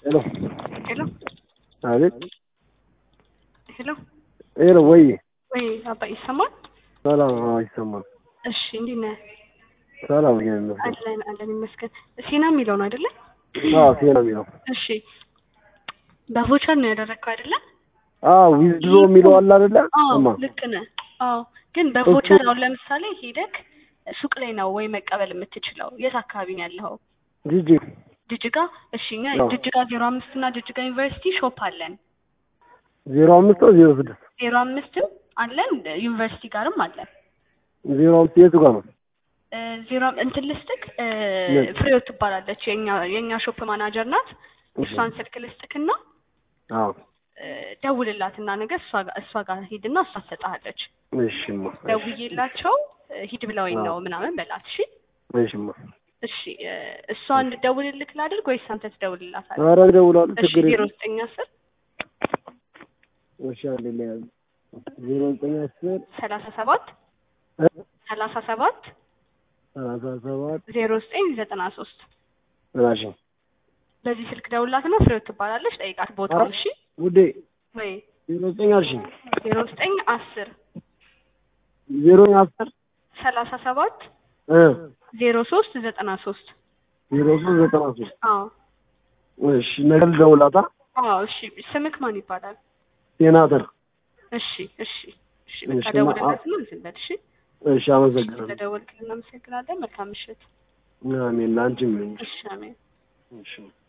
Hello. Hello. Alright. Hello. Hello, way. Wait, apa isama? Salam, isama. እሺ እንዴት ነህ? ሰላም ይሄን ነው። አለን ይመስገን። ሲና የሚለው ነው አይደለ? ሲና የሚለው። እሺ በቮቸር ነው ያደረግከው አይደለ? ዊዝድሮ የሚለው አለ አይደለ? ልክ ነህ። ግን በቮቸር ነው ለምሳሌ ሄደክ ሱቅ ላይ ነው ወይ መቀበል የምትችለው? የት አካባቢ ነው ያለው? ጅጅጋ። እሺ እኛ ጅጅጋ 05 እና ጅጅጋ ዩኒቨርሲቲ ሾፕ አለን። 05 ነው 06? 05 አለን ዩኒቨርሲቲ ጋርም አለን። 05 የቱ ጋር ነው? እንትን ልስጥክ ፍሬው ትባላለች የኛ ሾፕ ማናጀር ናት። እሷን ስልክ ልስጥክና ደውልላትና ነገር እሷ ጋር ሂድና እሷ ትሰጣለች። እሺማ ደውዬላቸው ሂድ ብለውኝ ነው ምናምን በላት። እሺ እሺማ እሺ እሷ እንድደውልልክ ላድርግ ወይስ አንተ ትደውልላታለህ? ኧረ እደውላለሁ ችግር የለም። 0910 እሺ አለኝ 0910 37 0993 እሺ በዚህ ስልክ ደውልላትና ፍሬው ትባላለች። ጠይቃት ቦታውን። እሺ ውዴ ወይ 0910 0910 0910 37 0393 እሺ ነገ ልደውላታ። እሺ ስምክ ማን ይባላል? ሴናተር። እሺ በቃ ደውልላትና እንትን በል። እሺ አመሰግናለሁ። ለደወልክልን እናመሰግናለን። መልካም ምሽት። አሜን። ላንቺም። እሺ አሜን። እሺ